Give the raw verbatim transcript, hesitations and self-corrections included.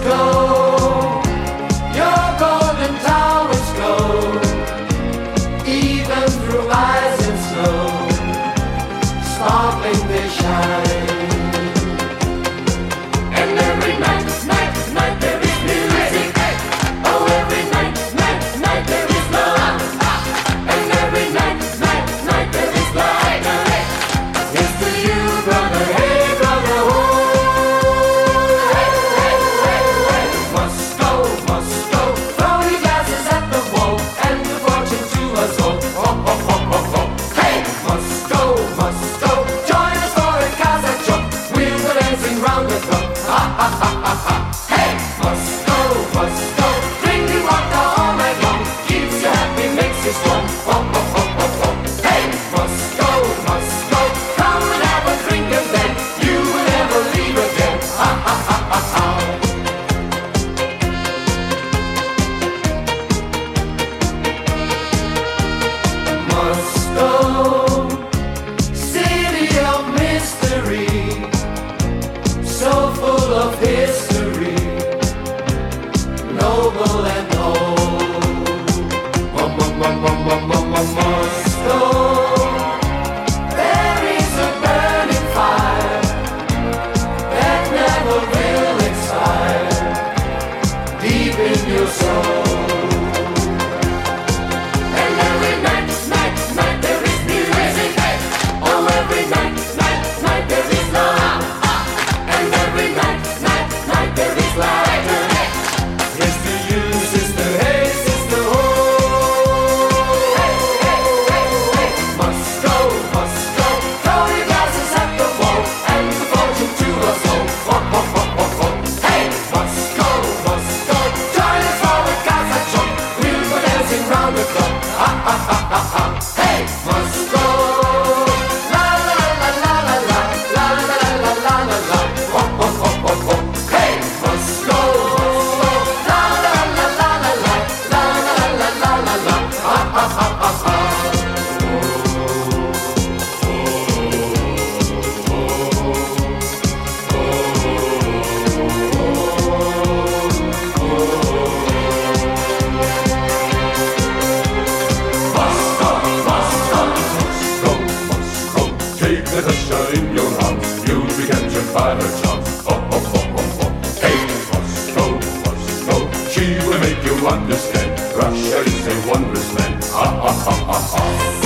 Moscow, your golden towers glow, even through ice and snow, sparkling they shine. And every night, night, night there is music. Oh, every night, night, night there is love. And every night, night, night there is laughter. Here's to you, brother, hey, brother, oh. Hey, hey, hey, hey. Moscow, Moscow, throw your glasses at the wall and good fortune to us all. Oh, oh, oh, oh, oh. Hey, Moscow, Moscow, join us for a Kazakh. We'll go dancing round the clock. Ha, ha, ha, ha, ha. Hey, Moscow, Moscow, drinking vodka all night long, keeps you happy, makes you strong. Oh, oh, oh, oh, oh. Hey, Moscow, Moscow, come and have a drink and then you will never leave again. Ha, ha, ha, ha, ha. Moscow, city of mystery, so full of history, noble and old. Mo- mo- mo- mo- mo- mo- mo- Moscow, there is a burning fire that never will expire, deep in your soul. And every night, night, night there is music. Oh, every night, night, night there is love. And every night, night, night there is laughter. Here's to you, sister, hey, sister, oh. Hey, hey, hey, hey. Moscow, Moscow, throw your glasses at the wall and good fortune to us all. Oh, oh, oh, oh, oh. Hey, Moscow, Moscow, join us for a Kazakh show. We'll go dancing round the clock. Ha, ha, ha, ha, ha. Hey, Moscow, la, la, la, la, la, la, la, la, la, la, la, la. Oh, oh, oh, oh, oh. Hey, Moscow, Moscow, la, la, la, la, la, la, la, la, la, la, la, la. Ha, ha, ha, ha, ha. Go, Moscow, take Natasha in your arms. You'll be captured by her charms. Oh, oh, oh, oh, oh. Hey, Moscow, Moscow, she will make you understand. Russia is a wondrous land. Ha, ha, ha, ha, ha.